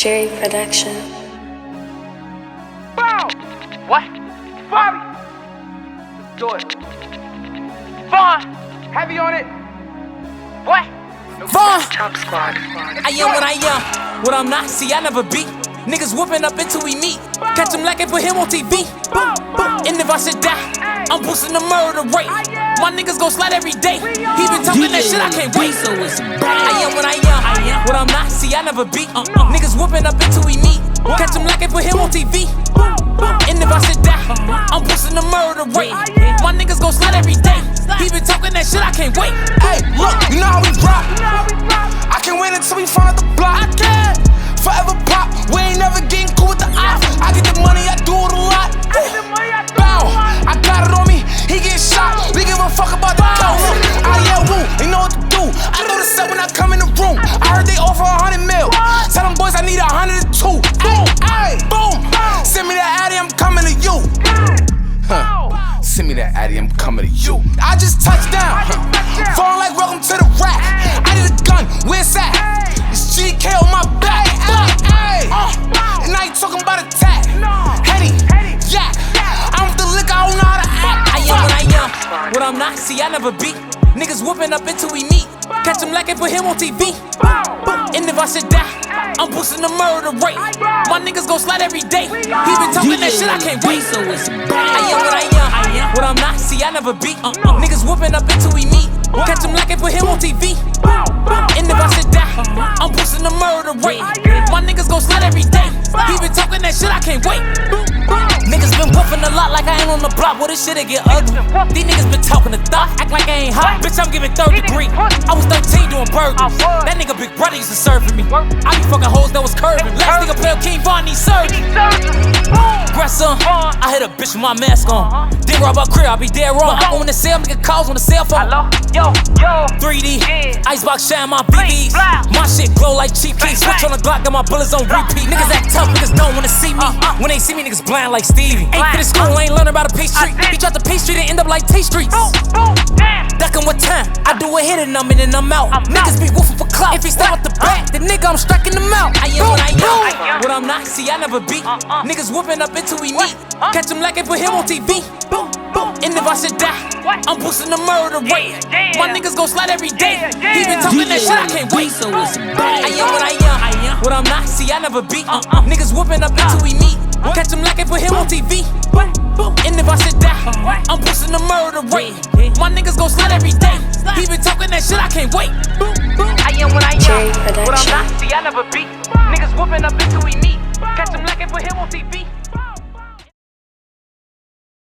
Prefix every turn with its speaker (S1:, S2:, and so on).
S1: Jerry Production.
S2: Boom! What? Bobby! Do it. Vaughn! Heavy on it. What?
S3: Vaughn!
S1: Top Squad.
S3: I am what I am, what I'm not, see I never beat. Niggas whooping up until we meet. Catch him like it, put him on TV. Boom, boom. And if I should die, I'm boosting the murder rate. My niggas gon' slide every day. He been talking that shit, I can't wait. So it's I am what I am, what I'm not, see I never beat. Niggas whooping up until we meet. Catch him like it, put him on TV. And if I should die, I'm boosting the murder rate. My niggas gon' slide every day. He been talking that shit, I can't wait.
S4: Hey, look, you know how we rock. I can't wait until we find the block.
S3: I can't.
S4: Forever pop, we ain't never getting cool with the ops. I get the money, I do it a lot. Bow, I got it on me, he get shot. We give a fuck about the coast. I yell woo, they know what to do. I know the set when I come in the room. I heard they offer 100 mil. Tell them boys I need 102. Boom, ay, boom. Send me that Addy, I'm coming to you. Send me that Addy, I'm coming to you. I just touched down, falling like welcome to the rack. I need a gun, where's that? It's GK on my back. And now you talking about attack. Henny, yeah. I'm with the liquor, I don't know how to act.
S3: I am what I am, what I'm not, see I never beat. Niggas whooping up until we meet. Catch him like it, put him on TV. And if I should die, I'm boosting the murder rate. My niggas gon' slide every day. He been talking that shit, I can't wait. So it's I am what I am, what I'm not, see I never beat. Niggas whooping up until we meet. Catch him like it, put him on TV. And if I should die, I'm boosting the murder rate. My niggas gon' slide every day. He been talking that shit, I can't wait. Niggas been whooping a lot like I ain't on the block. Well, this shit get ugly. These niggas been talking to thought, act like I ain't hot. Bitch, I'm giving third degree. I was 13 doing burgers. That nigga Big Brother used to serve for me. I be fucking hoes that was curving. Last nigga play King Von, need surgery. Grandson, I hit a bitch with my mask on. Then rob our crib, I be dead wrong. I go in the cell, nigga calls on the cell phone. 3D, Icebox shine my BBs. My shit glow like cheap keys. Switch on the Glock, got my bullets on repeat. Niggas act tough, niggas don't wanna see me. When they see me, niggas blind like Stevie. Ain't finished school, ain't learning about a P Street. He tried to P Street and end up like T Streets. Duckin' what time? I do a hit and I'm in and I'm out. Niggas be woofing for clout. If he start with the back, the nigga I'm striking him out. I am what I am, what I'm not, see I never beat. Niggas whooping up until we meet. Catch him like it, put him on TV. And if I should die, I'm boosting the murder rate. My niggas gon' slide every day. He been talking that shit, I can't wait. So it's I am what I am, what I'm not, see I never beat. Niggas whooping up until we meet. Catch him like it, put him on TV. And if I should die, I'm boosting the murder rate. My niggas gon' slide every day. He been talking that shit, I can't wait. I am what I am, what I'm not, see I never beat. Niggas whooping up until we meet. Catch him like it, put him on TV.